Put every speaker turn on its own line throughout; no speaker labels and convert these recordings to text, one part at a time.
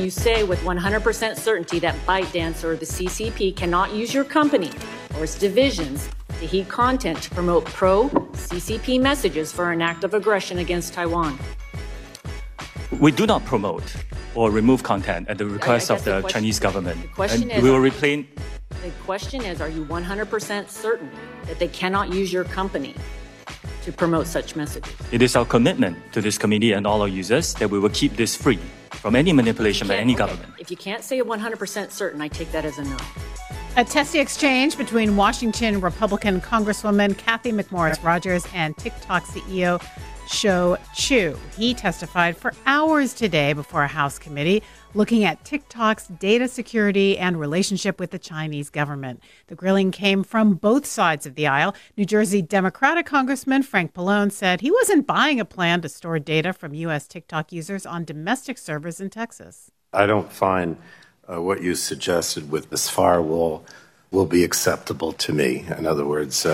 you say with 100% certainty that ByteDance or the CCP cannot use your company or its divisions to heat content to promote pro-CCP messages for an act of aggression against Taiwan?
We do not promote or remove content at the request of the Chinese government.
The question is, the question is, are you 100% certain that they cannot use your company to promote such messages?
It is our commitment to this committee and all our users that we will keep this free from any manipulation by any government.
If you can't say 100% certain, I take that as a no.
A testy exchange between Washington Republican Congresswoman Cathy McMorris Rodgers and TikTok CEO Shou Chew. He testified for hours today before a House committee looking at TikTok's data security and relationship with the Chinese government. The grilling came from both sides of the aisle. New Jersey Democratic Congressman Frank Pallone said he wasn't buying a plan to store data from U.S. TikTok users on domestic servers in Texas.
I don't find what you suggested with this firewall will be acceptable to me. In other words,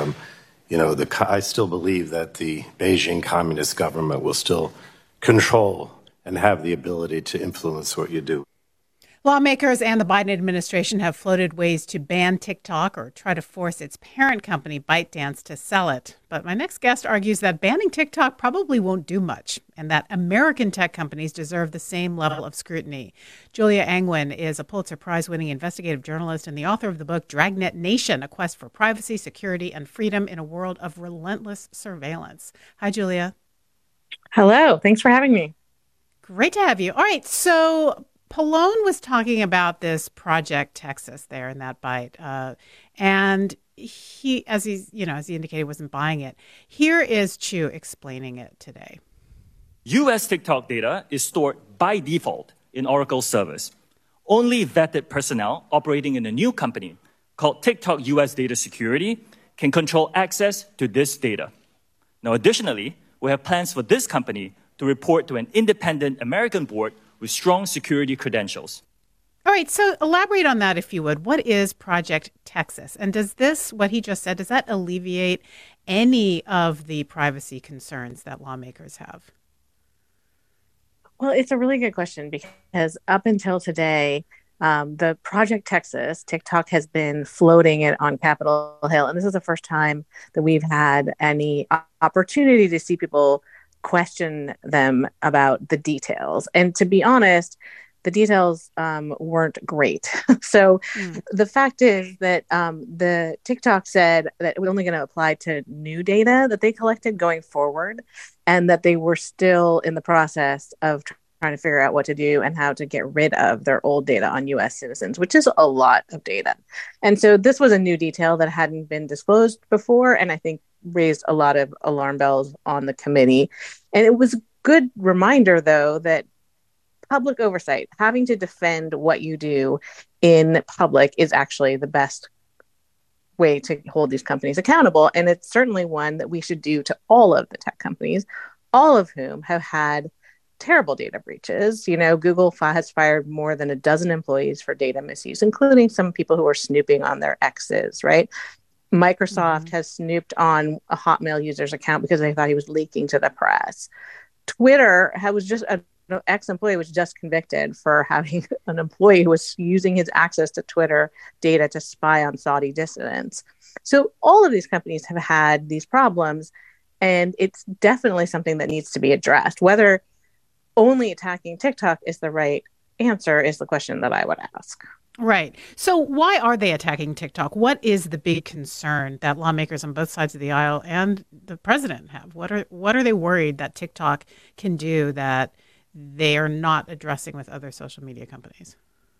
I still believe that the Beijing Communist government will still control and have the ability to influence what you do.
Lawmakers and the Biden administration have floated ways to ban TikTok or try to force its parent company, ByteDance, to sell it. But my next guest argues that banning TikTok probably won't do much and that American tech companies deserve the same level of scrutiny. Julia Angwin is a Pulitzer Prize-winning investigative journalist and the author of the book Dragnet Nation, A Quest for Privacy, Security, and Freedom in a World of Relentless Surveillance. Hi, Julia.
Hello. Thanks for having me.
Great to have you. All right. So Pallone was talking about this Project Texas there in that bite. And he, as he indicated, wasn't buying it. Here is Chew explaining it today.
U.S. TikTok data is stored by default in Oracle servers. Only vetted personnel operating in a new company called TikTok U.S. Data Security can control access to this data. Now, additionally, we have plans for this company to report to an independent American board with strong security credentials.
All right, so elaborate on that, if you would. What is Project Texas? And does this, what he just said, does that alleviate any of the privacy concerns that lawmakers have?
Well, it's a really good question because up until today, the Project Texas, TikTok has been floating it on Capitol Hill. And this is the first time that we've had any opportunity to see people question them about the details. And to be honest, the details weren't great. So the fact is that the TikTok said that it was only going to apply to new data that they collected going forward, and that they were still in the process of trying to figure out what to do and how to get rid of their old data on U.S. citizens, which is a lot of data. And so this was a new detail that hadn't been disclosed before, and I think raised a lot of alarm bells on the committee. And it was a good reminder, though, that public oversight, having to defend what you do in public, is actually the best way to hold these companies accountable. And it's certainly one that we should do to all of the tech companies, all of whom have had terrible data breaches. Google has fired more than a dozen employees for data misuse, including some people who are snooping on their exes, right? Microsoft has snooped on a Hotmail user's account because they thought he was leaking to the press. Twitter was just an ex-employee was just convicted for having an employee who was using his access to Twitter data to spy on Saudi dissidents. So all of these companies have had these problems, and it's definitely something that needs to be addressed. Whether only attacking TikTok is the right answer is the question that I would ask.
Right. So why are they attacking TikTok? What is the big concern that lawmakers on both sides of the aisle and the president have? What are they worried that TikTok can do that they are not addressing with other social media companies?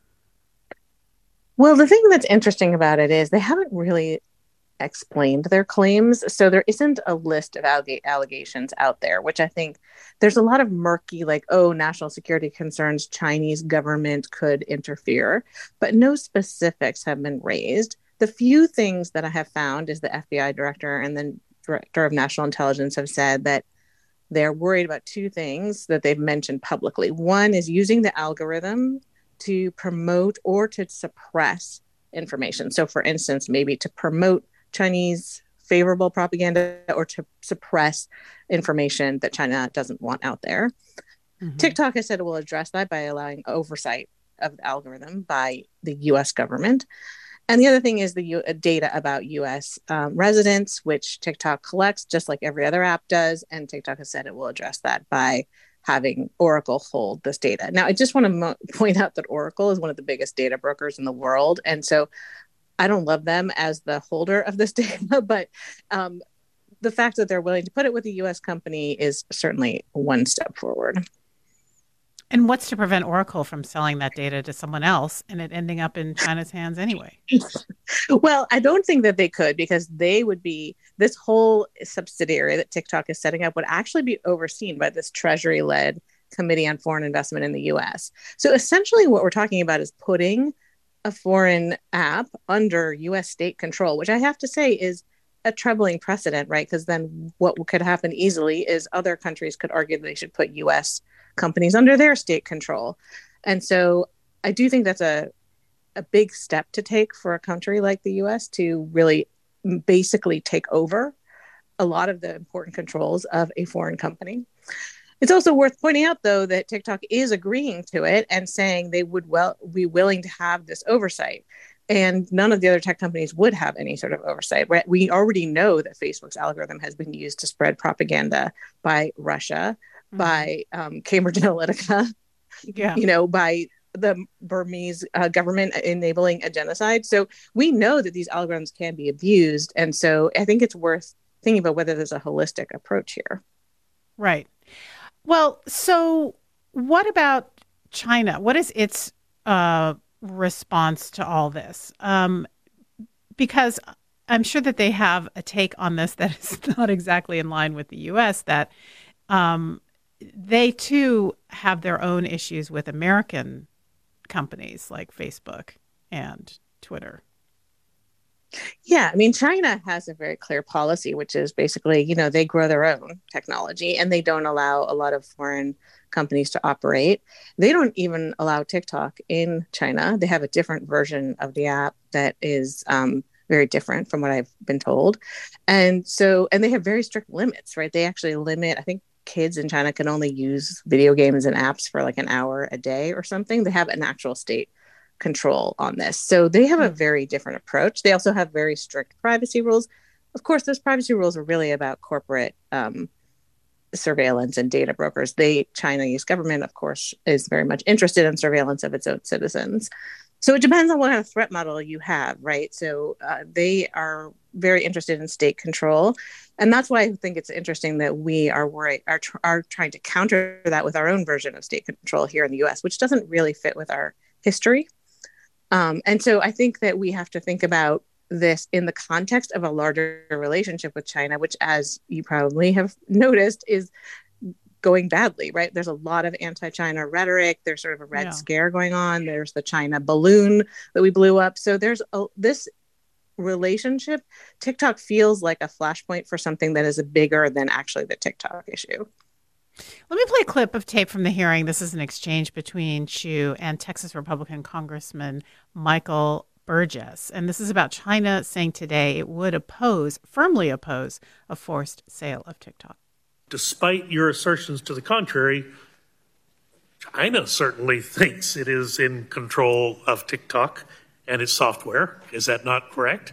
Well, the thing that's interesting about it is they haven't really explained their claims. So there isn't a list of allegations out there, which I think there's a lot of murky, national security concerns, Chinese government could interfere, but no specifics have been raised. The few things that I have found is the FBI director and the director of national intelligence have said that they're worried about two things that they've mentioned publicly. One is using the algorithm to promote or to suppress information. So for instance, maybe to promote Chinese favorable propaganda or to suppress information that China doesn't want out there. TikTok has said it will address that by allowing oversight of the algorithm by the US government. And the other thing is the data about US residents, which TikTok collects just like every other app does. And TikTok has said it will address that by having Oracle hold this data. Now, I just want to point out that Oracle is one of the biggest data brokers in the world. And so I don't love them as the holder of this data, but the fact that they're willing to put it with a US company is certainly one step forward.
And what's to prevent Oracle from selling that data to someone else and it ending up in China's hands anyway?
Well, I don't think that they could, because they would be, this whole subsidiary that TikTok is setting up would actually be overseen by this Treasury-led Committee on Foreign Investment in the US. So essentially what we're talking about is putting a foreign app under US state control, which I have to say is a troubling precedent, right? Because then what could happen easily is other countries could argue that they should put US companies under their state control. And so I do think that's a big step to take for a country like the US to really basically take over a lot of the important controls of a foreign company. It's also worth pointing out, though, that TikTok is agreeing to it and saying they would be willing to have this oversight. And none of the other tech companies would have any sort of oversight. We already know that Facebook's algorithm has been used to spread propaganda by Russia, by Cambridge Analytica, by the Burmese government enabling a genocide. So we know that these algorithms can be abused. And so I think it's worth thinking about whether there's a holistic approach here.
Right. Well, so what about China? What is its response to all this? Because I'm sure that they have a take on this that is not exactly in line with the U.S., that they too have their own issues with American companies like Facebook and Twitter.
Yeah, I mean, China has a very clear policy, which is basically, they grow their own technology and they don't allow a lot of foreign companies to operate. They don't even allow TikTok in China. They have a different version of the app that is very different from what I've been told. And they have very strict limits, right? They actually limit, I think kids in China can only use video games and apps for like an hour a day or something. They have an actual state control on this. So they have a very different approach. They also have very strict privacy rules. Of course, those privacy rules are really about corporate surveillance and data brokers. Chinese government, of course, is very much interested in surveillance of its own citizens. So it depends on what kind of threat model you have, right? So they are very interested in state control. And that's why I think it's interesting that we are trying to counter that with our own version of state control here in the US, which doesn't really fit with our history. And so I think that we have to think about this in the context of a larger relationship with China, which, as you probably have noticed, is going badly, right? There's a lot of anti-China rhetoric. There's sort of a red scare going on. There's the China balloon that we blew up. So there's this relationship. TikTok feels like a flashpoint for something that is bigger than actually the TikTok issue.
Let me play a clip of tape from the hearing. This is an exchange between Chu and Texas Republican Congressman Michael Burgess. And this is about China saying today it would firmly oppose a forced sale of TikTok.
Despite your assertions to the contrary, China certainly thinks it is in control of TikTok and its software. Is that not correct?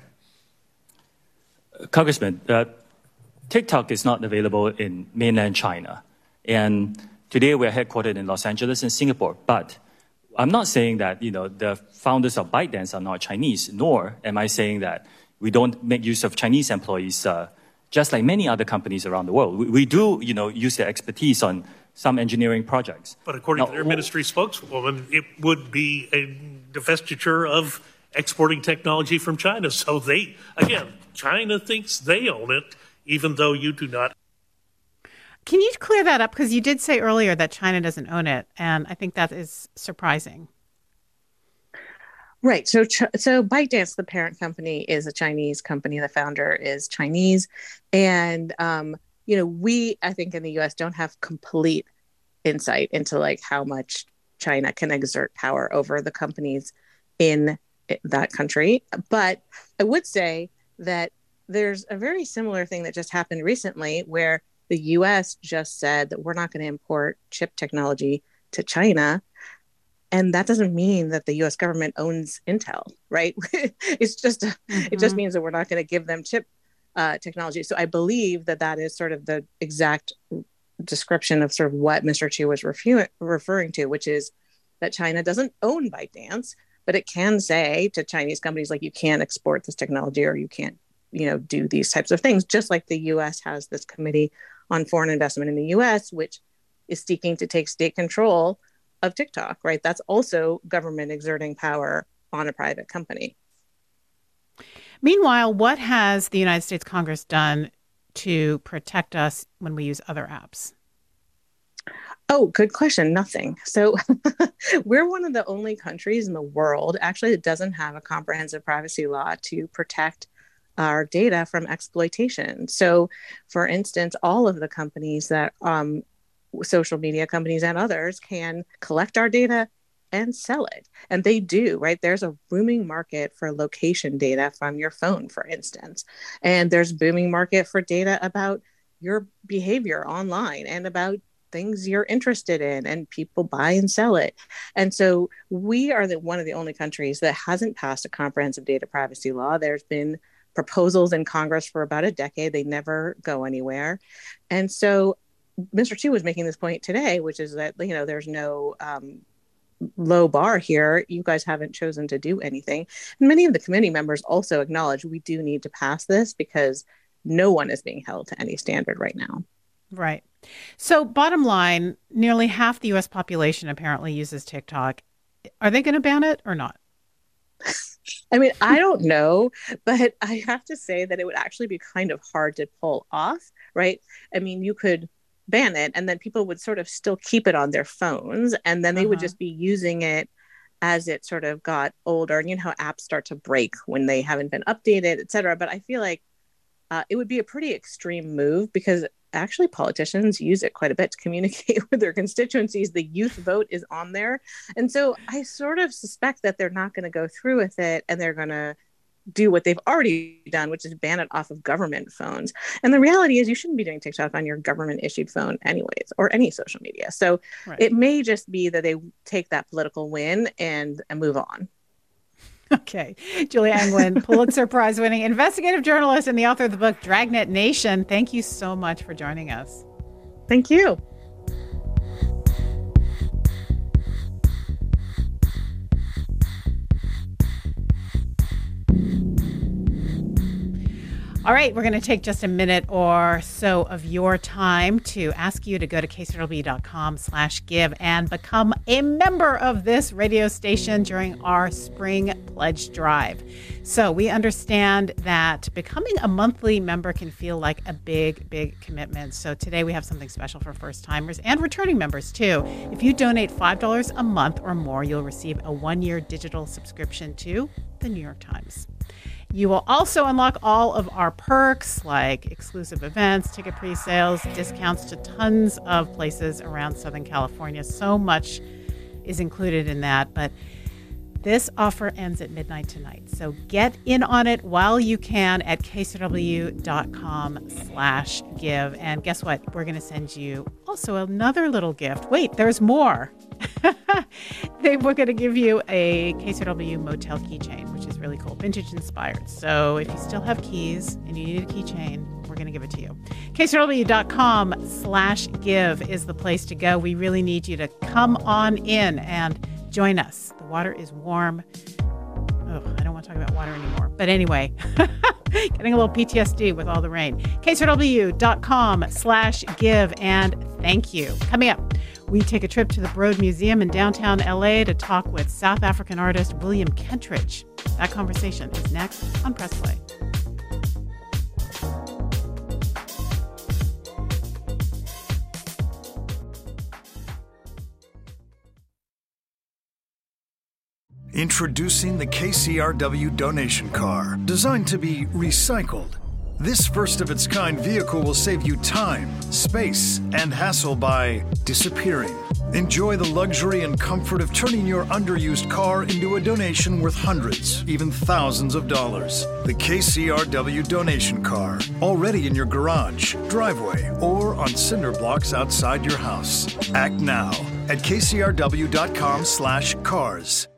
Congressman, TikTok is not available in mainland China. And today we're headquartered in Los Angeles and Singapore. But I'm not saying that, the founders of ByteDance are not Chinese, nor am I saying that we don't make use of Chinese employees, just like many other companies around the world. We do, use their expertise on some engineering projects.
But according to their ministry spokeswoman, it would be a divestiture of exporting technology from China. So China thinks they own it, even though you do not.
Can you clear that up? Because you did say earlier that China doesn't own it, and I think that is surprising.
Right. So ByteDance, the parent company, is a Chinese company. The founder is Chinese. And, we, I think in the U.S. don't have complete insight into how much China can exert power over the companies in that country. But I would say that there's a very similar thing that just happened recently where the U.S. just said that we're not going to import chip technology to China. And that doesn't mean that the US government owns Intel, right? It's just, it just means that we're not going to give them chip technology. So I believe that that is sort of the exact description of sort of what Mr. Chu was referring to, which is that China doesn't own ByteDance, but it can say to Chinese companies, like, you can't export this technology, or you can't, do these types of things, just like the US has this Committee on Foreign Investment in the US, which is seeking to take state control of TikTok, right? That's also government exerting power on a private company.
Meanwhile, what has the United States Congress done to protect us when we use other apps?
Oh, good question. Nothing. So we're one of the only countries in the world actually that doesn't have a comprehensive privacy law to protect our data from exploitation. So, for instance, all of the companies that social media companies and others can collect our data and sell it. And they do, right? There's a booming market for location data from your phone, for instance. And there's a booming market for data about your behavior online and about things you're interested in, and people buy and sell it. And so we are one of the only countries that hasn't passed a comprehensive data privacy law. There's been proposals in Congress for about a decade. They never go anywhere. And so Mr. Chu was making this point today, which is that, there's no low bar here. You guys haven't chosen to do anything. And many of the committee members also acknowledge we do need to pass this because no one is being held to any standard right now.
Right. So bottom line, nearly half the U.S. population apparently uses TikTok. Are they going to ban it or not?
I mean, I don't know, but I have to say that it would actually be kind of hard to pull off, right? I mean, you could ban it and then people would sort of still keep it on their phones, and then they would just be using it as it sort of got older. And how apps start to break when they haven't been updated, et cetera. But I feel like it would be a pretty extreme move because actually politicians use it quite a bit to communicate with their constituencies. The youth vote is on there. And so I sort of suspect that they're not going to go through with it, and they're going to do what they've already done, which is ban it off of government phones. And the reality is you shouldn't be doing TikTok on your government issued phone anyways, or any social media. So It may just be that they take that political win and move on.
Okay. Julia Angwin, Pulitzer Prize winning investigative journalist and the author of the book Dragnet Nation. Thank you so much for joining us.
Thank you.
All right, we're going to take just a minute or so of your time to ask you to go to kcrw.com/give and become a member of this radio station during our spring pledge drive. So we understand that becoming a monthly member can feel like a big, big commitment. So today we have something special for first timers and returning members too. If you donate $5 a month or more, you'll receive a 1-year digital subscription to the New York Times. You will also unlock all of our perks like exclusive events, ticket pre-sales, discounts to tons of places around Southern California. So much is included in that, but this offer ends at midnight tonight. So get in on it while you can at kcrw.com/give. And guess what? We're going to send you also another little gift. Wait, there's more. We're going to give you a KCRW motel keychain, which is really cool, vintage inspired. So if you still have keys and you need a keychain, we're going to give it to you. KCRW.com/give is the place to go. We really need you to come on in and join us. The water is warm. Oh, I don't want to talk about water anymore. But anyway, getting a little PTSD with all the rain. KCRW.com/give, and thank you. Coming up, we take a trip to the Broad Museum in downtown LA to talk with South African artist William Kentridge. That conversation is next on Press Play.
Introducing the KCRW donation car, designed to be recycled. This first-of-its-kind vehicle will save you time, space, and hassle by disappearing. Enjoy the luxury and comfort of turning your underused car into a donation worth hundreds, even thousands of dollars. The KCRW donation car, already in your garage, driveway, or on cinder blocks outside your house. Act now. at kcrw.com/cars.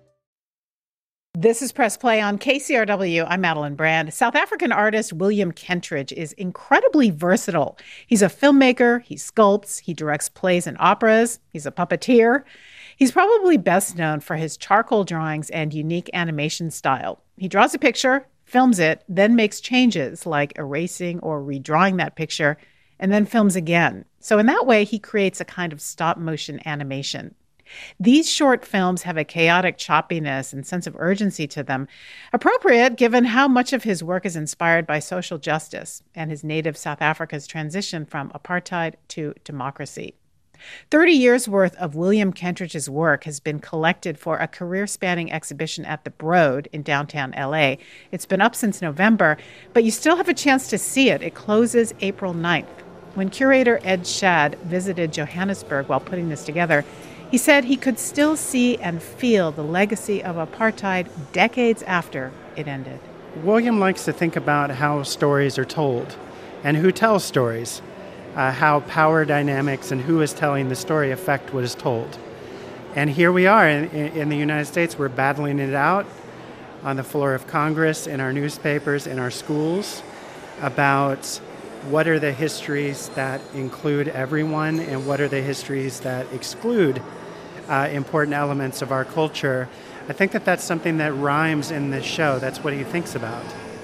This is Press Play on KCRW. I'm Madeline Brand. South African artist William Kentridge is incredibly versatile. He's a filmmaker, he sculpts, he directs plays and operas, he's a puppeteer. He's probably best known for his charcoal drawings and unique animation style. He draws a picture, films it, then makes changes like erasing or redrawing that picture, and then films again. So in that way, he creates a kind of stop-motion animation. These short films have a chaotic choppiness and sense of urgency to them, appropriate given how much of his work is inspired by social justice and his native South Africa's transition from apartheid to democracy. 30 years' worth of William Kentridge's work has been collected for a career-spanning exhibition at the Broad in downtown LA. It's been up since November, but you still have a chance to see it. It closes April 9th. When curator Ed Shad visited Johannesburg while putting this together, he said he could still see and feel the legacy of apartheid decades after it ended.
William likes to think about how stories are told and who tells stories, how power dynamics and who is telling the story affect what is told. And here we are in the United States. We're battling it out on the floor of Congress, in our newspapers, in our schools, about what are the histories that include everyone and what are the histories that exclude important elements of our culture. I think that that's something that rhymes in this show. That's what he thinks about.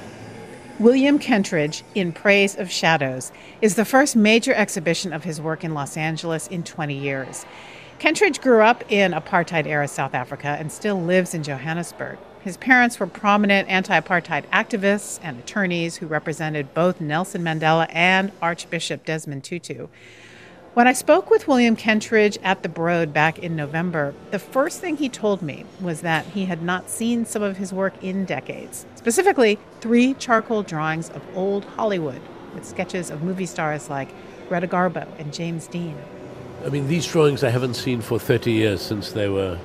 William Kentridge, In Praise of Shadows, is the first major exhibition of his work in Los Angeles in 20 years. Kentridge grew up in apartheid-era South Africa and still lives in Johannesburg. His parents were prominent anti-apartheid activists and attorneys who represented both Nelson Mandela and Archbishop Desmond Tutu. When I spoke with William Kentridge at the Broad back in November, the first thing he told me was that he had not seen some of his work in decades, specifically 3 charcoal drawings of old Hollywood with sketches of movie stars like Greta Garbo and James Dean.
I mean, these drawings I haven't seen for 30 years since they were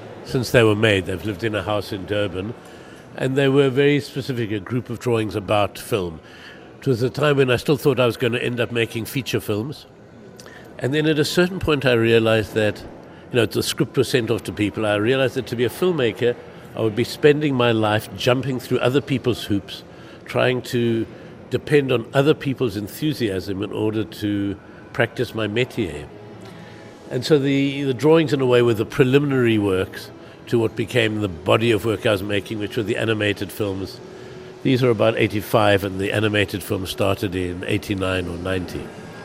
made. They've lived in a house in Durban, and they were very specific, a group of drawings about film. It was a time when I still thought I was going to end up making feature films. And then at a certain point I realized that, the script was sent off to people. I realized that to be a filmmaker, I would be spending my life jumping through other people's hoops, trying to depend on other people's enthusiasm in order to practice my métier. And so the drawings, in a way, were the preliminary works to what became the body of work I was making, which were the animated films. These are about 85, and the animated film started in 89 or 90.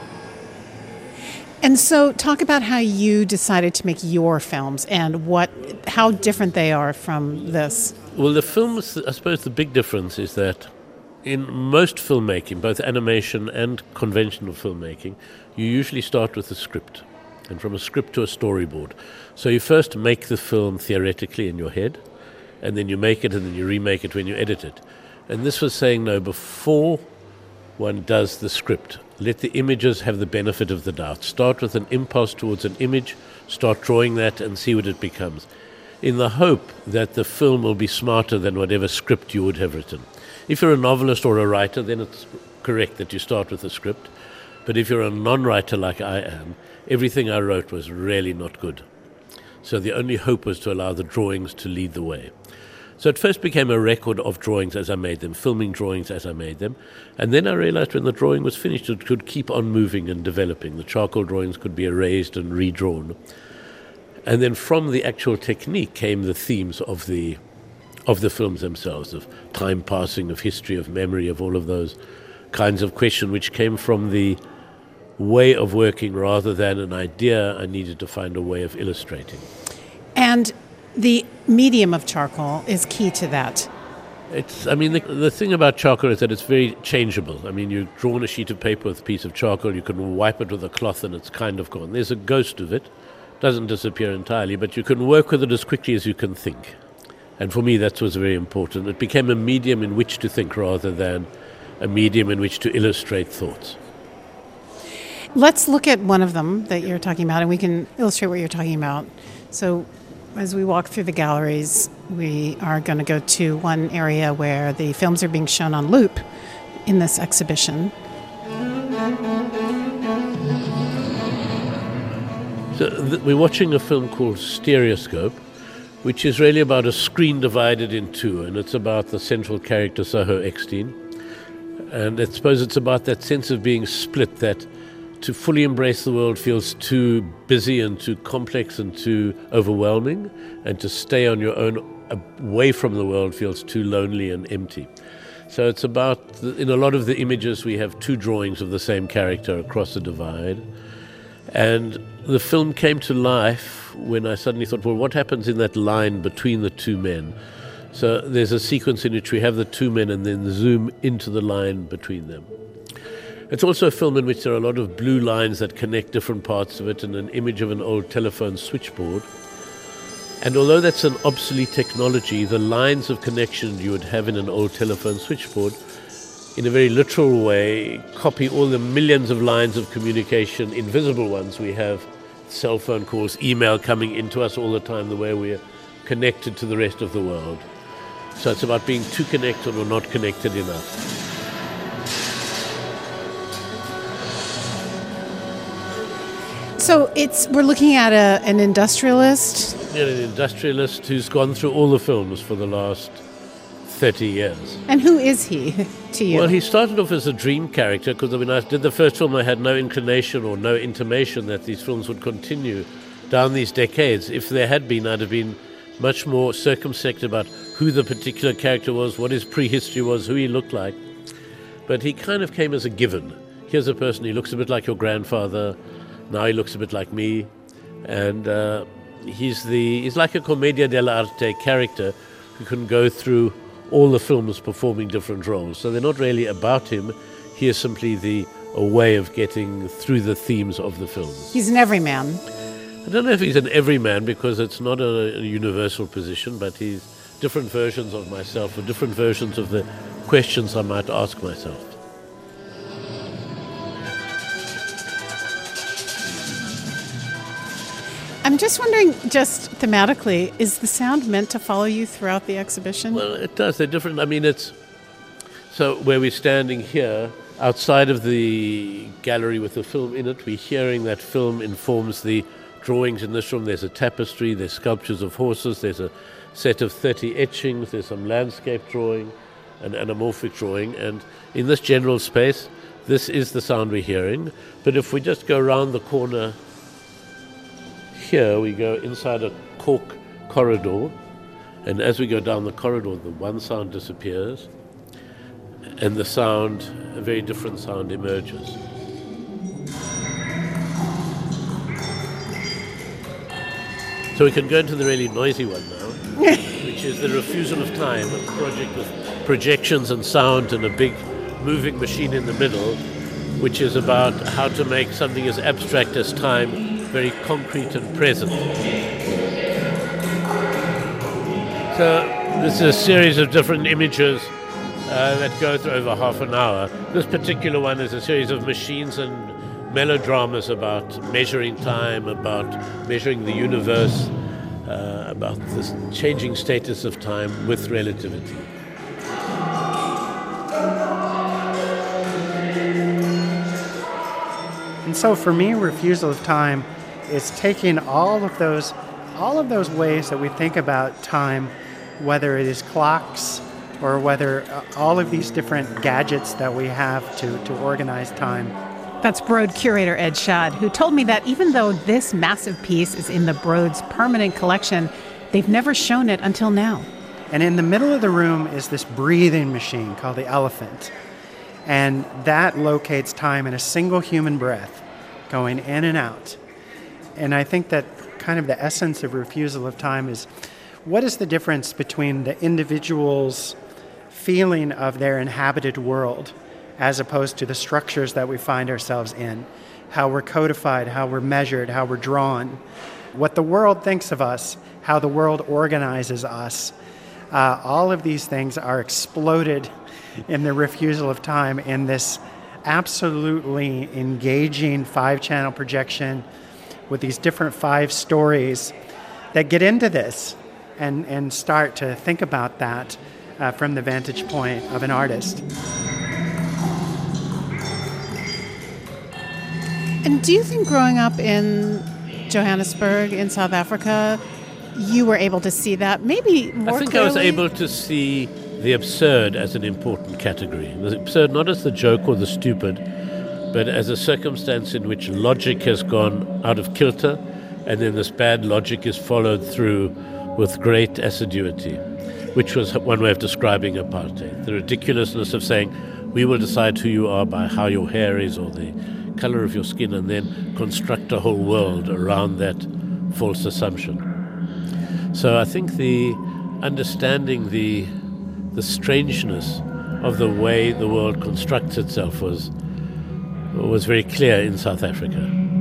And so talk about how you decided to make your films and how different they are from this.
Well, the films, I suppose the big difference is that in most filmmaking, both animation and conventional filmmaking, you usually start with a script, and from a script to a storyboard. So you first make the film theoretically in your head, and then you make it, and then you remake it when you edit it. And this was saying, no, before one does the script, let the images have the benefit of the doubt. Start with an impulse towards an image, start drawing that and see what it becomes, in the hope that the film will be smarter than whatever script you would have written. If you're a novelist or a writer, then it's correct that you start with a script. But if you're a non-writer like I am, everything I wrote was really not good. So the only hope was to allow the drawings to lead the way. So it first became a record of drawings as I made them, filming drawings as I made them. And then I realized when the drawing was finished, it could keep on moving and developing. The charcoal drawings could be erased and redrawn. And then from the actual technique came the themes of the films themselves, of time passing, of history, of memory, of all of those kinds of questions, which came from the way of working rather than an idea I needed to find a way of illustrating.
And the medium of charcoal is key to that.
The thing about charcoal is that it's very changeable. I mean, you draw on a sheet of paper with a piece of charcoal, you can wipe it with a cloth and it's kind of gone. There's a ghost of it. It doesn't disappear entirely, but you can work with it as quickly as you can think. And for me, that was very important. It became a medium in which to think rather than a medium in which to illustrate thoughts.
Let's look at one of them that you're talking about, and we can illustrate what you're talking about. So as we walk through the galleries, we are going to go to one area where the films are being shown on loop in this exhibition.
So we're watching a film called Stereoscope, which is really about a screen divided in two, and it's about the central character, Soho Eckstein. And I suppose it's about that sense of being split, that to fully embrace the world feels too busy and too complex and too overwhelming, and to stay on your own away from the world feels too lonely and empty. So it's about, in a lot of the images, we have two drawings of the same character across the divide. And the film came to life when I suddenly thought, well, what happens in that line between the two men? So there's a sequence in which we have the two men and then zoom into the line between them. It's also a film in which there are a lot of blue lines that connect different parts of it, and an image of an old telephone switchboard. And although that's an obsolete technology, the lines of connection you would have in an old telephone switchboard, in a very literal way, copy all the millions of lines of communication, invisible ones. We have cell phone calls, email coming into us all the time, the way we're connected to the rest of the world. So it's about being too connected or not connected enough.
So we're looking at an industrialist.
Yeah, an industrialist who's gone through all the films for the last 30 years.
And who is he to you?
Well, he started off as a dream character, because when I did the first film, I had no inclination or no intimation that these films would continue down these decades. If there had been, I'd have been much more circumspect about who the particular character was, what his prehistory was, who he looked like. But he kind of came as a given. Here's a person, he looks a bit like your grandfather, now he looks a bit like me, and he's like a commedia dell'arte character who can go through all the films performing different roles. So they're not really about him. He is simply a way of getting through the themes of the films.
He's an everyman.
I don't know if he's an everyman, because it's not a universal position, but he's different versions of myself, or different versions of the questions I might ask myself.
I'm just wondering, just thematically, is the sound meant to follow you throughout the exhibition?
Well, it does. They're different. I mean, so where we're standing here, outside of the gallery with the film in it, we're hearing that film informs the drawings in this room. There's a tapestry, there's sculptures of horses, there's a set of 30 etchings, there's some landscape drawing, an anamorphic drawing, and in this general space, this is the sound we're hearing. But if we just go around the corner here, we go inside a cork corridor, and as we go down the corridor, the one sound disappears, and a very different sound emerges. So we can go into the really noisy one now, which is The Refusal of Time, a project with projections and sound and a big moving machine in the middle, which is about how to make something as abstract as time very concrete and present. So this is a series of different images that go through over half an hour. This particular one is a series of machines and melodramas about measuring time, about measuring the universe, about this changing status of time with relativity.
And so for me, Refusal of Time is taking all of those ways that we think about time, whether it is clocks or whether all of these different gadgets that we have to organize time.
That's Broad curator Ed Schad, who told me that even though this massive piece is in the Broad's permanent collection, they've never shown it until now.
And in the middle of the room is this breathing machine called the Elephant. And that locates time in a single human breath, going in and out. And I think that kind of the essence of Refusal of Time is, what is the difference between the individual's feeling of their inhabited world as opposed to the structures that we find ourselves in, how we're codified, how we're measured, how we're drawn, what the world thinks of us, how the world organizes us. All of these things are exploded in the Refusal of Time in this absolutely engaging 5-channel projection with these different 5 stories that get into this and start to think about that from the vantage point of an artist.
And do you think growing up in Johannesburg in South Africa, you were able to see that maybe more
I think
clearly?
I was able to see the absurd as an important category. The absurd not as the joke or the stupid, but as a circumstance in which logic has gone out of kilter, and then this bad logic is followed through with great assiduity, which was one way of describing apartheid. The ridiculousness of saying, we will decide who you are by how your hair is or the color of your skin, and then construct a whole world around that false assumption. So I think the understanding the strangeness of the way the world constructs itself was very clear in South Africa.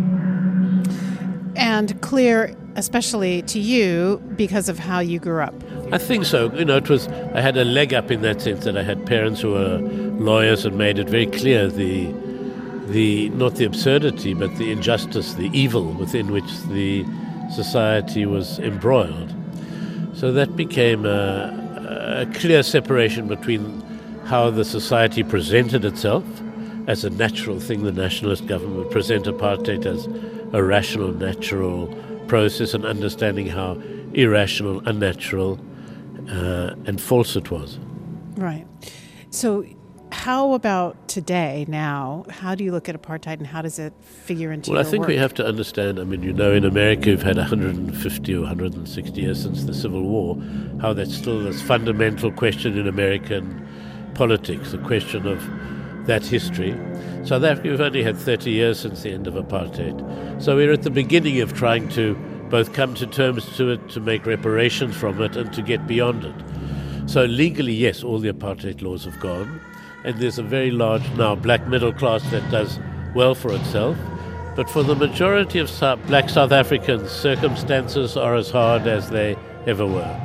And clear, especially to you, because of how you grew up.
I think so. I had a leg up in that sense that I had parents who were lawyers and made it very clear not the absurdity, but the injustice, the evil within which the society was embroiled. So that became a clear separation between how the society presented itself as a natural thing. The nationalist government would present apartheid as a rational, natural process, and understanding how irrational, unnatural, and false it was.
Right. So how about today, now? How do you look at apartheid, and how does it figure into your work?
Well, I think we have to understand, in America you've had 150 or 160 years since the Civil War, how that's still this fundamental question in American politics, the question of that history. South Africa, we've only had 30 years since the end of apartheid. So we're at the beginning of trying to both come to terms to it, to make reparations from it, and to get beyond it. So legally, yes, all the apartheid laws have gone. And there's a very large now black middle class that does well for itself. But for the majority of black South Africans, circumstances are as hard as they ever were.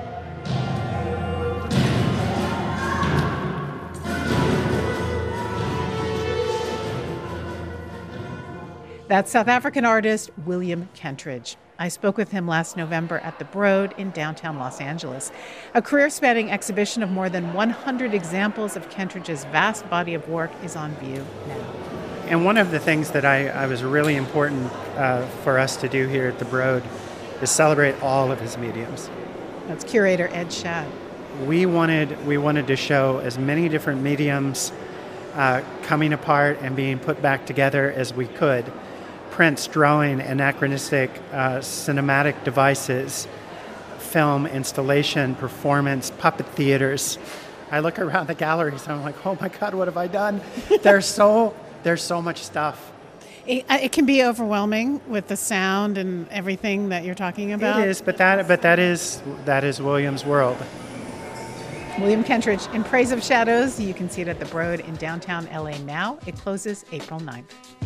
That's South African artist William Kentridge. I spoke with him last November at the Broad in downtown Los Angeles. A career-spanning exhibition of more than 100 examples of Kentridge's vast body of work is on view now.
And one of the things that I was really important for us to do here at the Broad is celebrate all of his mediums.
That's curator Ed Shad.
We wanted to show as many different mediums coming apart and being put back together as we could. Prints, drawing, anachronistic cinematic devices, film, installation, performance, puppet theaters. I look around the galleries and I'm like, oh my God, what have I done? There's so much stuff.
It can be overwhelming with the sound and everything that you're talking about.
It is, but that is William's world.
William Kentridge, In Praise of Shadows. You can see it at the Broad in downtown LA now. It closes April 9th.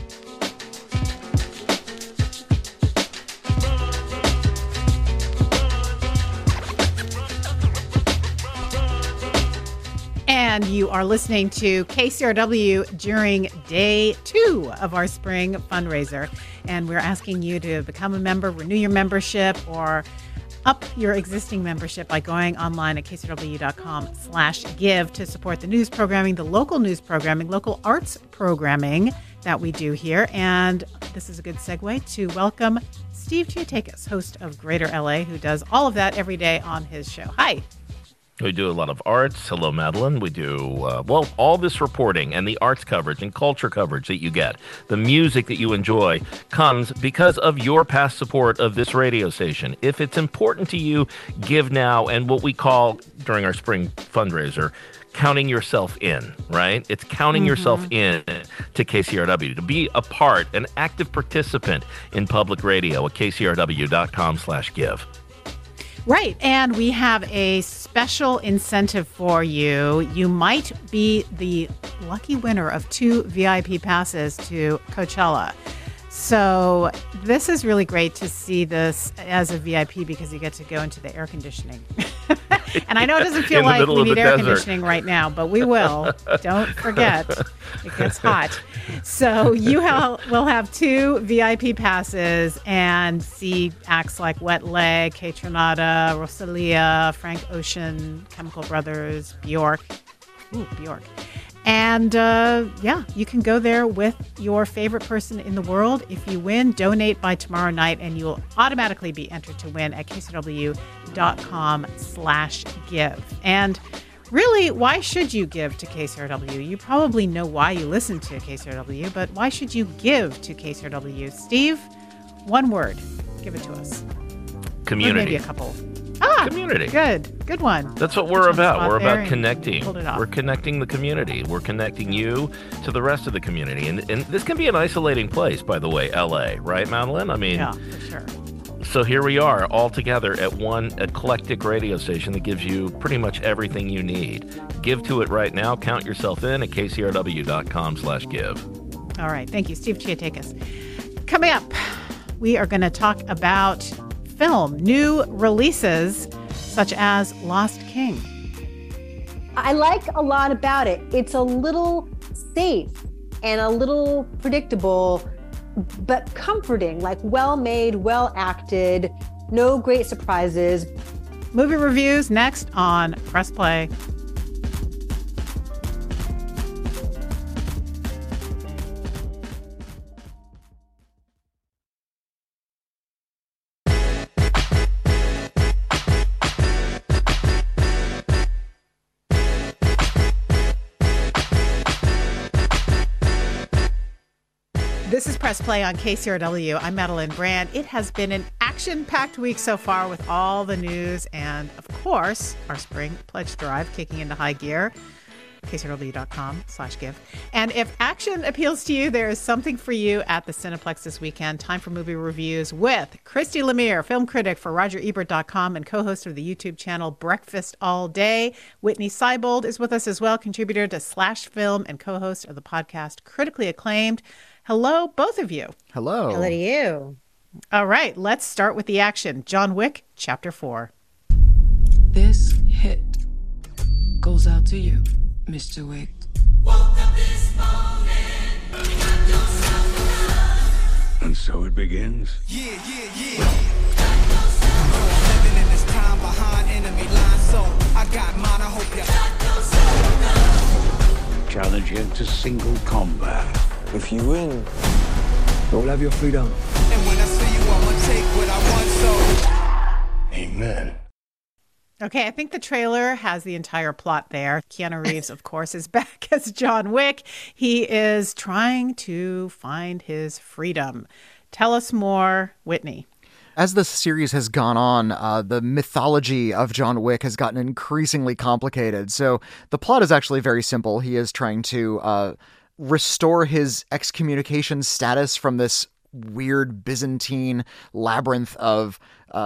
And you are listening to KCRW during day 2 of our spring fundraiser. And we're asking you to become a member, renew your membership, or up your existing membership by going online at kcrw.com/give to support the news programming, the local news programming, local arts programming that we do here. And this is a good segue to welcome Steve Giatakis, host of Greater LA, who does all of that every day on his show. Hi.
We do a lot of arts. Hello, Madeline. We do, all this reporting and the arts coverage and culture coverage that you get. The music that you enjoy comes because of your past support of this radio station. If it's important to you, give now, and what we call, during our spring fundraiser, counting yourself in, right? It's counting yourself in to KCRW, to be a part, an active participant in public radio at kcrw.com/give.
Right, and we have a special incentive for you. You might be the lucky winner of 2 VIP passes to Coachella. So this is really great to see this as a VIP because you get to go into the air conditioning. And I know it doesn't feel like we need air conditioning right now, but we will. Don't forget, it gets hot. So you will have 2 VIP passes and see acts like Wet Leg, Kaytranada, Rosalia, Frank Ocean, Chemical Brothers, Bjork. Ooh, Bjork. And you can go there with your favorite person in the world. If you win, donate by tomorrow night, and you'll automatically be entered to win at kcrw.com/give. And really, why should you give to KCRW? You probably know why you listen to KCRW, but why should you give to KCRW? Steve, one word. Give it to us.
Community.
Or maybe a couple.
Community.
Good one.
That's what we're about. We're about connecting.
We're
connecting the community. We're connecting you to the rest of the community. And this can be an isolating place, by the way, LA, right, Madeline? I mean,
yeah, for sure.
So here we are all together at one eclectic radio station that gives you pretty much everything you need. Give to it right now. Count yourself in at kcrw.com/give.
All right. Thank you, Steve Chiatakis. Coming up, we are going to talk about film, new releases such as Lost King.
I like a lot about it. It's a little safe and a little predictable, but comforting, like well-made, well-acted, no great surprises.
Movie reviews next on Press Play. This is Press Play on KCRW. I'm Madeline Brand. It has been an action-packed week so far with all the news and, of course, our spring pledge drive kicking into high gear. KCRW.com/give. And if action appeals to you, there is something for you at the Cineplex this weekend. Time for movie reviews with Christy Lemire, film critic for RogerEbert.com and co-host of the YouTube channel Breakfast All Day. Whitney Seibold is with us as well, contributor to Slash Film and co-host of the podcast Critically Acclaimed. Hello, both of you.
Hello.
Hello to you.
All right, let's start with the action. John Wick, Chapter 4.
This hit goes out to you, Mr. Wick.
And so it begins.
Yeah. Living in this time behind enemy lines, so I got mine, I hope you
challenge you to single combat.
If you win, you'll have your freedom.
And when I see you, I'ma take what I want, so
amen.
Okay, I think the trailer has the entire plot there. Keanu Reeves, of course, is back as John Wick. He is trying to find his freedom. Tell us more, Whitney.
As the series has gone on, the mythology of John Wick has gotten increasingly complicated. So the plot is actually very simple. He is trying to restore his excommunication status from this weird Byzantine labyrinth of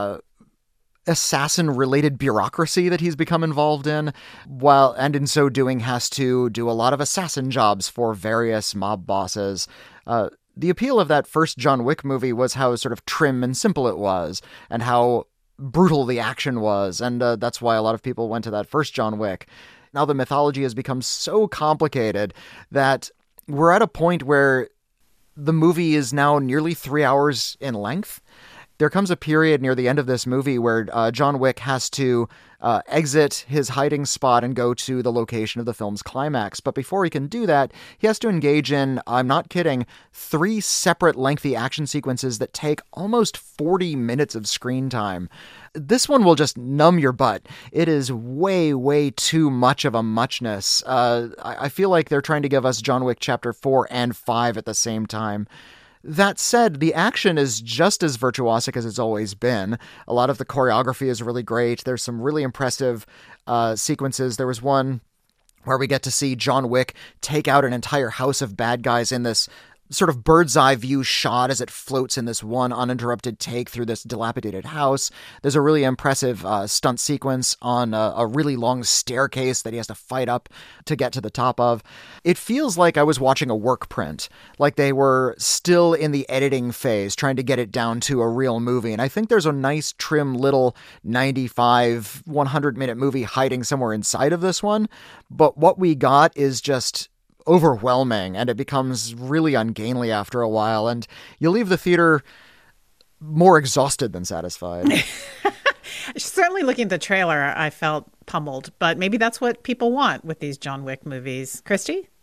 assassin-related bureaucracy that he's become involved in, and in so doing has to do a lot of assassin jobs for various mob bosses. The appeal of that first John Wick movie was how sort of trim and simple it was, and how brutal the action was, and that's why a lot of people went to that first John Wick. Now the mythology has become so complicated that we're at a point where the movie is now nearly 3 hours in length. There comes a period near the end of this movie where John Wick has to exit his hiding spot and go to the location of the film's climax. But before he can do that, he has to engage in, I'm not kidding, 3 separate lengthy action sequences that take almost 40 minutes of screen time. This one will just numb your butt. It is way, way too much of a muchness. I feel like they're trying to give us John Wick Chapter 4 and 5 at the same time. That said, the action is just as virtuosic as it's always been. A lot of the choreography is really great. There's some really impressive sequences. There was one where we get to see John Wick take out an entire house of bad guys in this sort of bird's eye view shot as it floats in this one uninterrupted take through this dilapidated house. There's a really impressive stunt sequence on a really long staircase that he has to fight up to get to the top of. It feels like I was watching a work print, like they were still in the editing phase, trying to get it down to a real movie. And I think there's a nice, trim little 95, 100-minute movie hiding somewhere inside of this one. But what we got is just overwhelming, and it becomes really ungainly after a while, and you leave the theater more exhausted than satisfied.
Certainly looking at the trailer, I felt pummeled, but maybe that's what people want with these John Wick movies. Christy?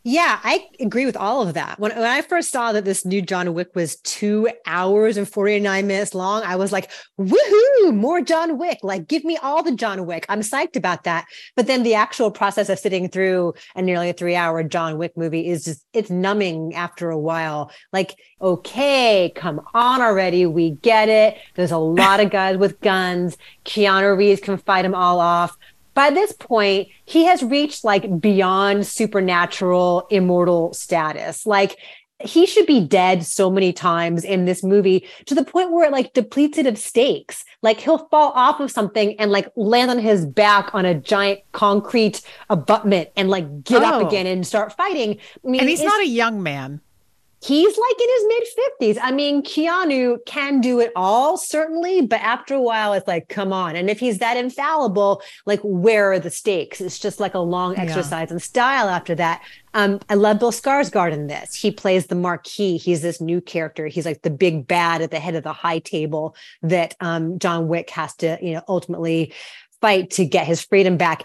Yeah, I agree with all of that. When I first saw that this new John Wick was 2 hours and 49 minutes long, I was like, woohoo, more John Wick. Like, give me all the John Wick. I'm psyched about that. But then the actual process of sitting through a nearly 3-hour John Wick movie is just, it's numbing after a while. Like, okay, come on already. We get it. There's a lot of guys with guns. Keanu Reeves can fight them all off. By this point, he has reached like beyond supernatural immortal status. Like, he should be dead so many times in this movie to the point where it like depletes it of stakes. Like, he'll fall off of something and like land on his back on a giant concrete abutment and like get up again and start fighting. I mean,
and he's not a young man.
He's like in his mid-50s. I mean, Keanu can do it all, certainly, but after a while, it's like, come on. And if he's that infallible, like, where are the stakes? It's just like a long exercise in style after that. I love Bill Skarsgård in this. He plays the Marquis. He's this new character. He's like the big bad at the head of the high table that John Wick has to, ultimately fight to get his freedom back.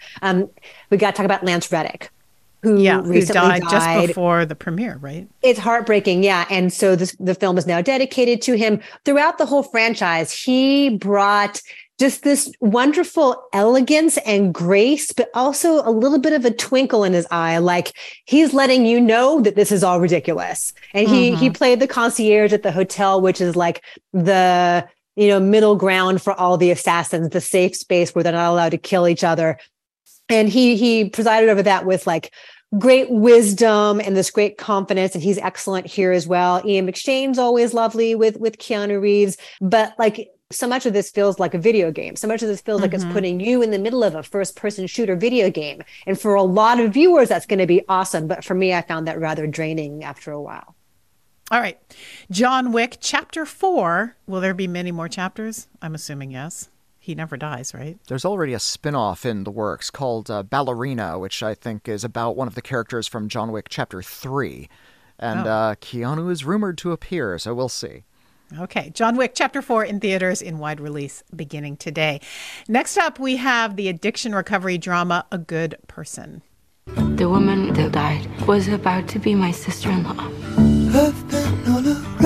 We got to talk about Lance Reddick, who recently died
just before the premiere, right?
It's heartbreaking, yeah. And so the film is now dedicated to him. Throughout the whole franchise, he brought just this wonderful elegance and grace, but also a little bit of a twinkle in his eye. Like, he's letting you know that this is all ridiculous. And he played the concierge at the hotel, which is like the middle ground for all the assassins, the safe space where they're not allowed to kill each other. And he presided over that with like great wisdom and this great confidence. And he's excellent here as well. Ian McShane's always lovely with Keanu Reeves. But like, so much of this feels like a video game. So much of this feels like it's putting you in the middle of a first-person shooter video game. And for a lot of viewers, that's going to be awesome. But for me, I found that rather draining after a while.
All right. John Wick, Chapter 4. Will there be many more chapters? I'm assuming yes. He never dies, right?
There's already a spin-off in the works called Ballerina, which I think is about one of the characters from John Wick Chapter 3. And Keanu is rumored to appear, so we'll see.
Okay. John Wick Chapter 4 in theaters in wide release beginning today. Next up, we have the addiction recovery drama, A Good Person.
The woman that died was about to be my sister-in-law.
I've been all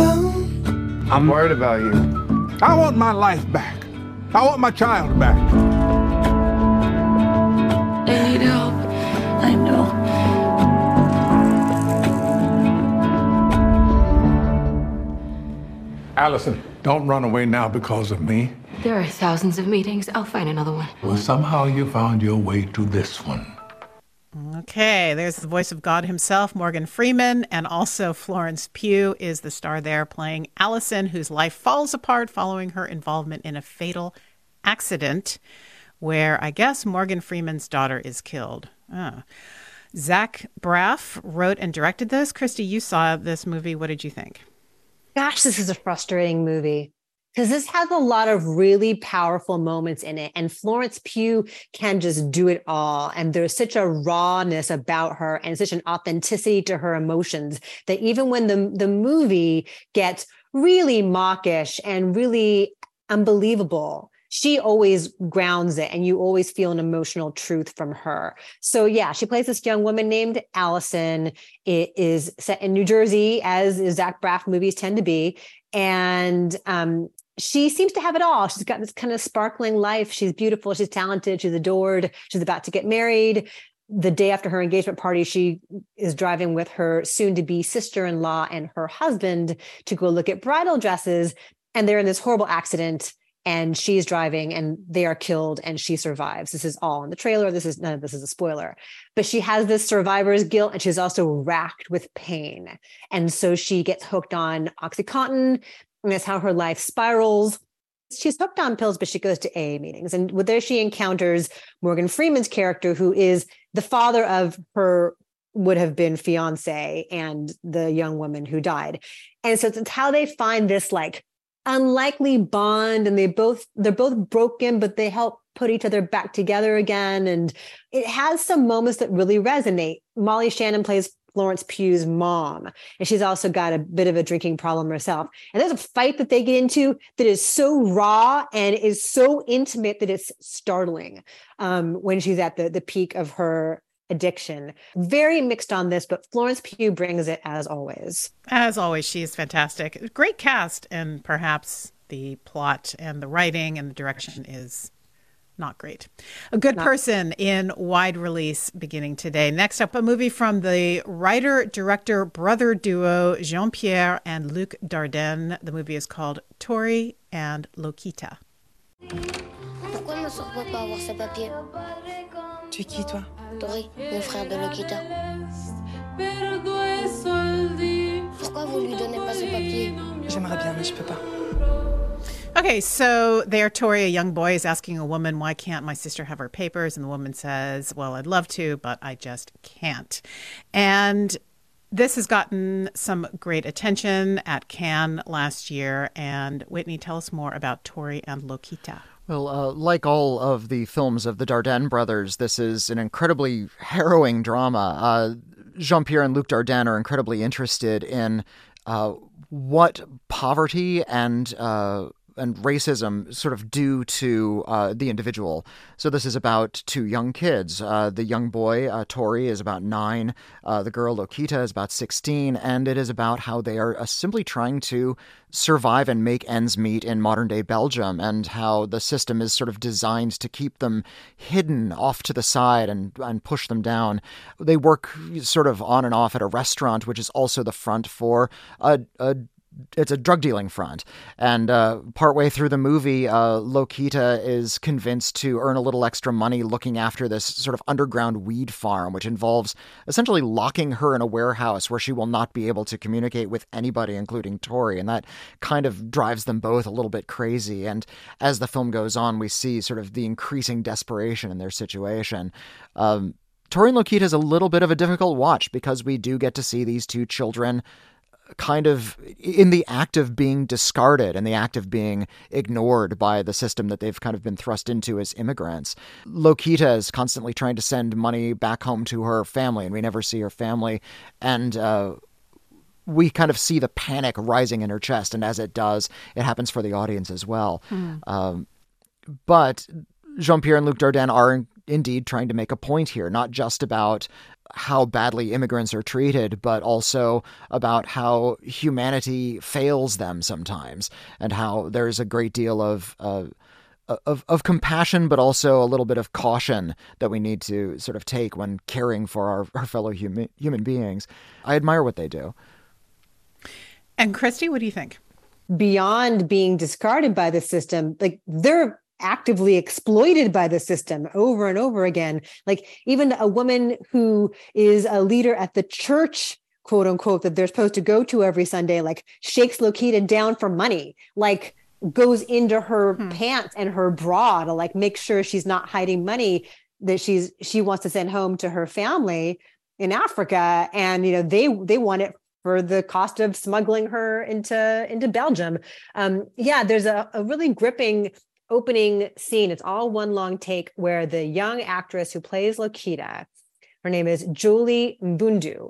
around. I'm worried about you. I want my life back. I want my child back.
I need help. I know.
Allison, don't run away now because of me.
There are thousands of meetings. I'll find another one.
Well, somehow you found your way to this one.
Okay, there's the voice of God himself, Morgan Freeman, and also Florence Pugh is the star there playing Allison, whose life falls apart following her involvement in a fatal accident where I guess Morgan Freeman's daughter is killed. Zach Braff wrote and directed this. Christy, you saw this movie. What did you think?
Gosh, this is a frustrating movie, because this has a lot of really powerful moments in it. And Florence Pugh can just do it all. And there's such a rawness about her and such an authenticity to her emotions that even when the movie gets really mawkish and really unbelievable, she always grounds it, and you always feel an emotional truth from her. So yeah, she plays this young woman named Allison. It is set in New Jersey, as Zach Braff movies tend to be. And she seems to have it all. She's got this kind of sparkling life. She's beautiful. She's talented. She's adored. She's about to get married. The day after her engagement party, she is driving with her soon-to-be sister-in-law and her husband to go look at bridal dresses. And they're in this horrible accident. And she's driving and they are killed and she survives. This is all in the trailer. None of this is a spoiler, but she has this survivor's guilt and she's also racked with pain. And so she gets hooked on OxyContin, and that's how her life spirals. She's hooked on pills, but she goes to AA meetings. And there she encounters Morgan Freeman's character, who is the father of her would have been fiance and the young woman who died. And so it's how they find this like unlikely bond, and they're both broken, but they help put each other back together again. And it has some moments that really resonate. Molly Shannon plays Florence Pugh's mom, and she's also got a bit of a drinking problem herself. And there's a fight that they get into that is so raw and is so intimate that it's startling when she's at the peak of her addiction. Very mixed on this, but Florence Pugh brings it as always.
As always, she is fantastic. Great cast, and perhaps the plot and the writing and the direction is not great. A Good Person in wide release beginning today. Next up, a movie from the writer-director brother duo Jean-Pierre and Luc Dardenne. The movie is called Tori and Lokita.
Pourquoi ma soeur peut pas avoir ses papiers?
Tu es qui, toi?
Tori, le frère de Lokita. Pourquoi vous lui donnez pas ses papiers?
J'aimerais bien, mais je peux pas.
Okay, so there, Tori, a young boy, is asking a woman, why can't my sister have her papers? And the woman says, well, I'd love to, but I just can't. And this has gotten some great attention at Cannes last year. And Whitney, tell us more about Tori and Lokita.
Well, like all of the films of the Dardenne brothers, this is an incredibly harrowing drama. Jean-Pierre and Luc Dardenne are incredibly interested in what poverty and racism sort of do to the individual. So this is about two young kids. The young boy, Tori, is about 9. The girl, Lokita, is about 16. And it is about how they are simply trying to survive and make ends meet in modern-day Belgium, and how the system is sort of designed to keep them hidden off to the side and push them down. They work sort of on and off at a restaurant, which is also the front for it's a drug dealing front. And partway through the movie, Lokita is convinced to earn a little extra money looking after this sort of underground weed farm, which involves essentially locking her in a warehouse where she will not be able to communicate with anybody, including Tori. And that kind of drives them both a little bit crazy. And as the film goes on, we see sort of the increasing desperation in their situation. Tori and Lokita is a little bit of a difficult watch because we do get to see these two children kind of in the act of being discarded and the act of being ignored by the system that they've kind of been thrust into as immigrants. Lokita is constantly trying to send money back home to her family, and we never see her family. And we kind of see the panic rising in her chest, and as it does, it happens for the audience as well. But Jean-Pierre and Luc Dardenne are indeed trying to make a point here, not just about how badly immigrants are treated, but also about how humanity fails them sometimes, and how there's a great deal of compassion, but also a little bit of caution that we need to sort of take when caring for our fellow human beings. I admire what they do.
And Christy, what do you think?
Beyond being discarded by the system, like they're actively exploited by the system over and over again. Like even a woman who is a leader at the church, quote unquote, that they're supposed to go to every Sunday, like shakes Lokita down for money, like goes into her pants and her bra to like make sure she's not hiding money that she wants to send home to her family in Africa. And, you know, they want it for the cost of smuggling her into Belgium. There's a really gripping opening scene. It's all one long take where the young actress who plays Lokita, her name is Julie Mbundu.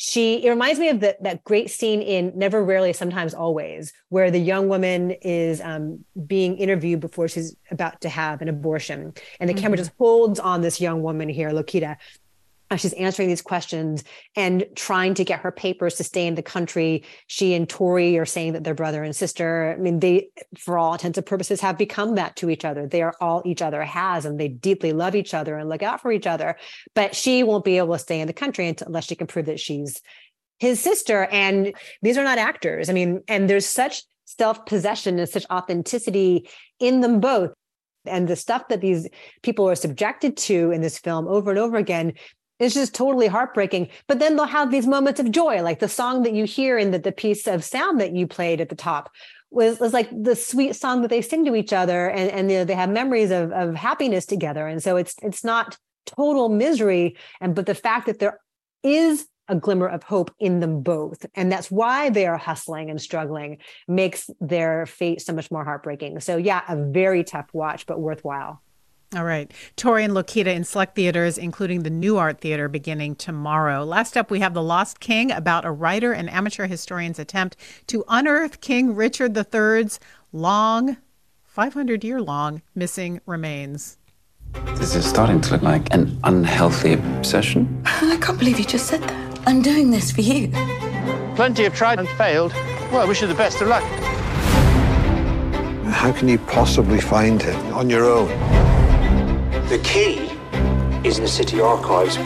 It reminds me of that great scene in Never, Rarely, Sometimes, Always, where the young woman is being interviewed before she's about to have an abortion. And the camera just holds on this young woman here, Lokita. She's answering these questions and trying to get her papers to stay in the country. She and Tori are saying that they're brother and sister. I mean, they, for all intents and purposes, have become that to each other. They are all each other has, and they deeply love each other and look out for each other. But she won't be able to stay in the country unless she can prove that she's his sister. And these are not actors. I mean, and there's such self-possession and such authenticity in them both. And the stuff that these people are subjected to in this film over and over again, it's just totally heartbreaking. But then they'll have these moments of joy, like the song that you hear in the piece of sound that you played at the top was like the sweet song that they sing to each other, and they have memories of happiness together. And so it's not total misery, but the fact that there is a glimmer of hope in them both, and that's why they are hustling and struggling, makes their fate so much more heartbreaking. So yeah, a very tough watch, but worthwhile.
All right. Tori and Lokita in select theaters, including the New Art Theater, beginning tomorrow. Last up, we have The Lost King, about a writer and amateur historian's attempt to unearth King Richard III's long, 500-year-long missing remains.
This is starting to look like an unhealthy obsession.
I can't believe you just said that. I'm doing this for you.
Plenty have tried and failed. Well, I wish you the best of luck.
How can you possibly find him on your own?
The key is in the city archives.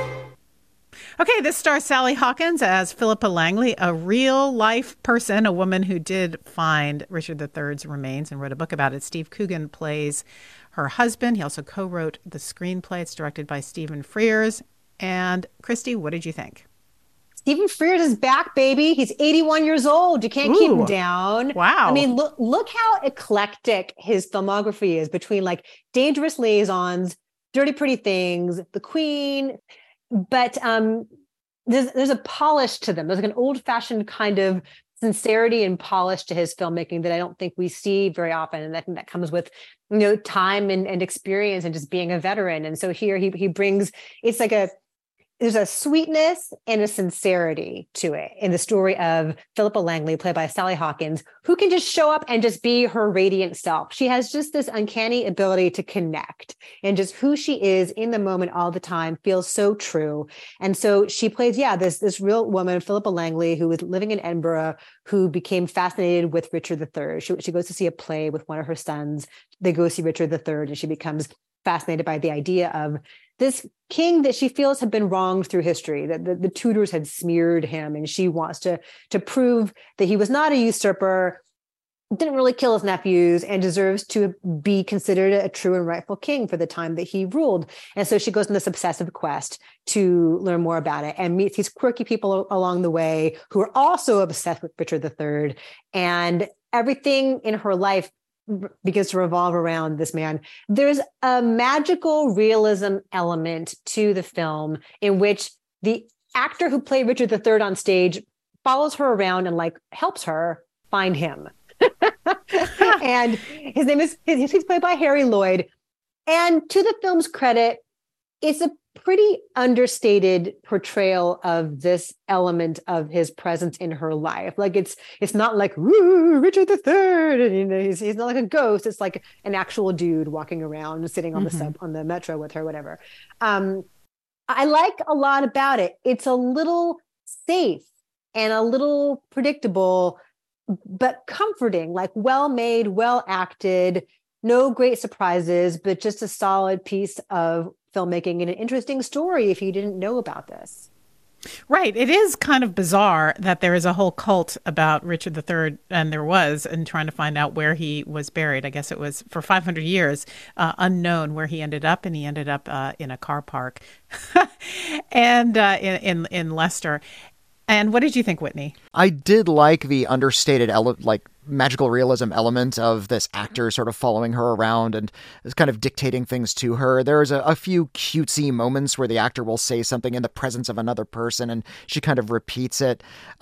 Okay, this stars Sally Hawkins as Philippa Langley, a real-life person, a woman who did find Richard III's remains and wrote a book about it. Steve Coogan plays her husband. He also co-wrote the screenplay. It's directed by Stephen Frears. And Christy, what did you think?
Stephen Frears is back, baby. He's 81 years old. You can't keep him down.
Wow.
I mean, look how eclectic his filmography is between like Dangerous Liaisons, Dirty Pretty Things, The Queen. But there's a polish to them. There's like an old-fashioned kind of sincerity and polish to his filmmaking that I don't think we see very often. And I think that comes with, time and experience and just being a veteran. And so here he brings, it's like there's a sweetness and a sincerity to it in the story of Philippa Langley, played by Sally Hawkins, who can just show up and just be her radiant self. She has just this uncanny ability to connect, and just who she is in the moment all the time feels so true. And so she plays, this real woman, Philippa Langley, who was living in Edinburgh, who became fascinated with Richard III. She goes to see a play with one of her sons. They go see Richard III, and she becomes fascinated by the idea of this king that she feels had been wronged through history, that the Tudors had smeared him, and she wants to prove that he was not a usurper, didn't really kill his nephews, and deserves to be considered a true and rightful king for the time that he ruled. And so she goes on this obsessive quest to learn more about it and meets these quirky people along the way who are also obsessed with Richard III. And everything in her life begins to revolve around this man. There's a magical realism element to the film in which the actor who played Richard III on stage follows her around and helps her find him. And his name is, he's played by Harry Lloyd. And to the film's credit, it's a pretty understated portrayal of this element of his presence in her life. It's not like, ooh, Richard III, and he's not like a ghost. It's like an actual dude walking around, sitting on on the metro with her, whatever. I like a lot about it. It's a little safe and a little predictable, but comforting, well made, well acted, no great surprises, but just a solid piece of filmmaking and an interesting story if you didn't know about this.
Right. It is kind of bizarre that there is a whole cult about Richard III, and there was, and trying to find out where he was buried. I guess it was for 500 years unknown where he ended up, and he ended up in a car park and in Leicester. And what did you think, Whitney?
I did like the understated, magical realism element of this actor sort of following her around and kind of dictating things to her. There's a few cutesy moments where the actor will say something in the presence of another person and she kind of repeats it.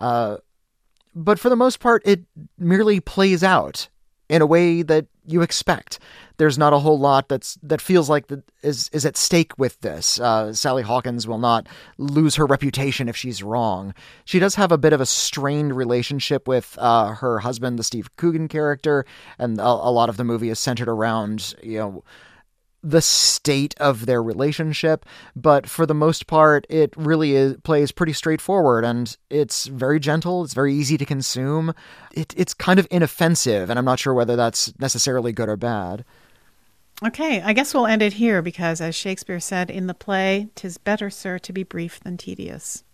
But for the most part, it merely plays out in a way that you expect. There's not a whole lot that feels like is at stake with this. Sally Hawkins will not lose her reputation if she's wrong. She does have a bit of a strained relationship with her husband, the Steve Coogan character, and a lot of the movie is centered around, the state of their relationship. But for the most part, it really plays pretty straightforward, and it's very gentle. It's very easy to consume. It's kind of inoffensive, and I'm not sure whether that's necessarily good or bad.
Okay, I guess we'll end it here because, as Shakespeare said in the play, "'Tis better, sir, to be brief than tedious."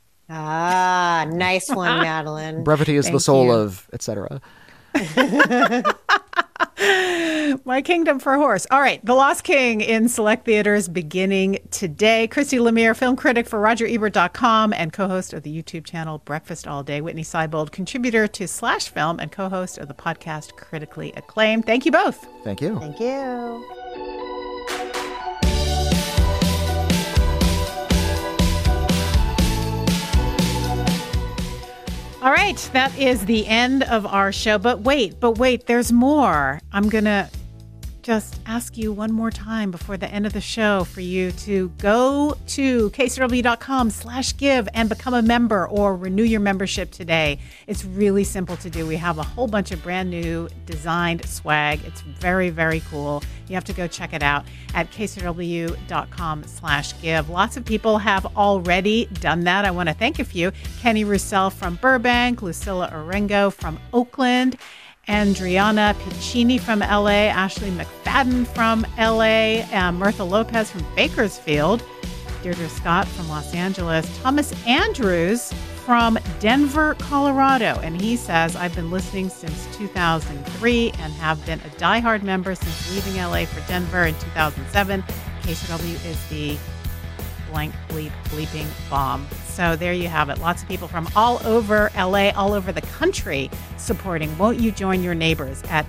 Ah, nice one, Madeline.
Brevity is the soul of, etc.
My Kingdom for a Horse. All right, The Lost King in select theaters beginning today. Christy Lemire, film critic for RogerEbert.com and co-host of the YouTube channel Breakfast All Day. Whitney Seibold, contributor to Slash Film and co-host of the podcast Critically Acclaimed. Thank you both.
Thank you.
Thank you.
All right, that is the end of our show. But wait, there's more. I'm going to just ask you one more time before the end of the show for you to go to kcrw.com/give and become a member or renew your membership today. It's really simple to do. We have a whole bunch of brand new designed swag. It's very, very cool. You have to go check it out at kcrw.com/give. Lots of people have already done that. I want to thank a few. Kenny Roussel from Burbank, Lucilla Orengo from Oakland, Andriana Piccini from LA, Ashley McFadden from LA, Mirtha Lopez from Bakersfield, Deirdre Scott from Los Angeles, Thomas Andrews from Denver, Colorado. And he says, I've been listening since 2003 and have been a diehard member since leaving LA for Denver in 2007. KCRW is the blank bleep bleeping bomb. So there you have it. Lots of people from all over LA, all over the country supporting. Won't you join your neighbors at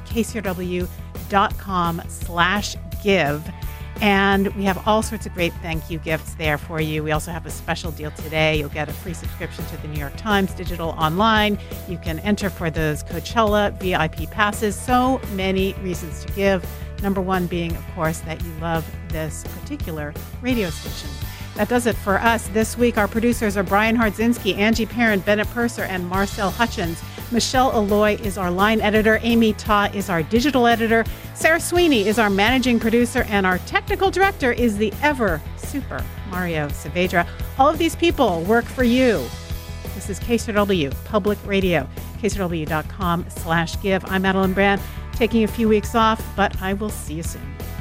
kcrw.com/give. And we have all sorts of great thank you gifts there for you. We also have a special deal today. You'll get a free subscription to the New York Times Digital Online. You can enter for those Coachella VIP passes. So many reasons to give. Number one being, of course, that you love this particular radio station. That does it for us this week. Our producers are Brian Hardzinski, Angie Perrin, Bennett Purser, and Marcel Hutchins. Michelle Alloy is our line editor. Amy Ta is our digital editor. Sarah Sweeney is our managing producer. And our technical director is the ever super Mario Saavedra. All of these people work for you. This is KCRW Public Radio, kcrw.com/give. I'm Madeline Brand, taking a few weeks off, but I will see you soon.